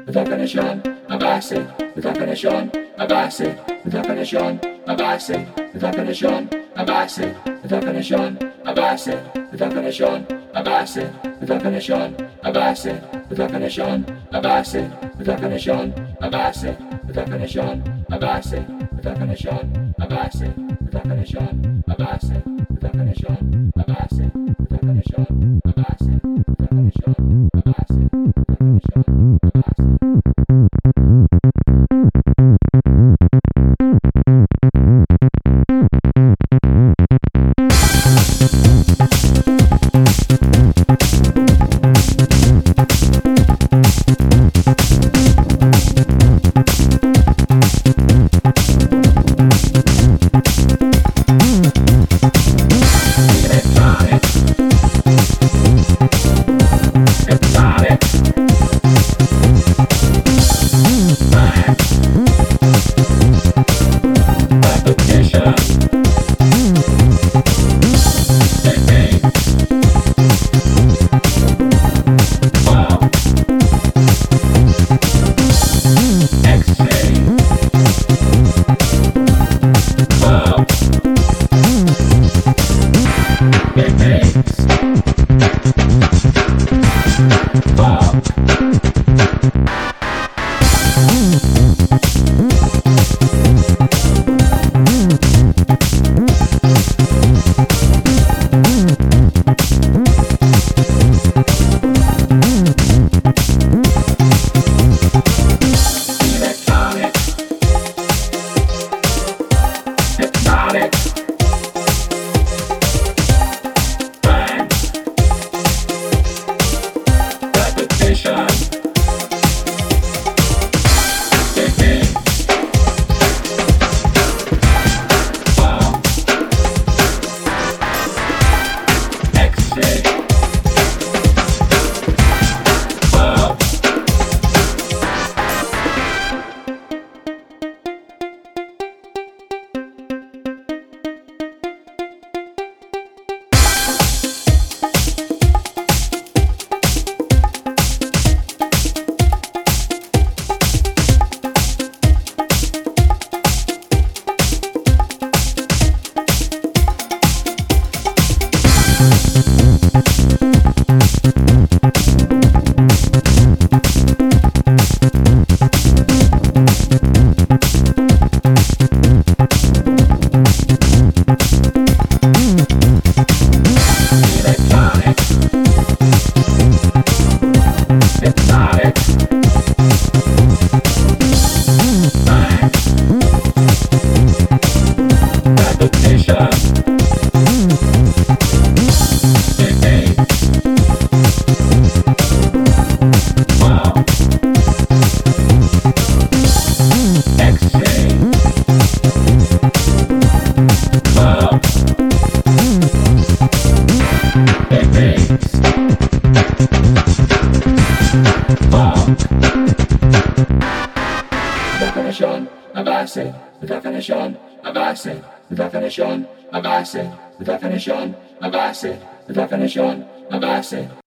the definition of acid, the definition of acid, the definition of acid, the definition of acid, the definition of acid, the definition of acid, the definition of acid, the definition of acid, the definition of acid, the definition of acid, the definition of acid, the definition of acid, the definition of acid, the definition of acid, the definition of acid, the definition of definition of acid, the definition of acid, the definition of acid, the definition of acid, the definition of acid.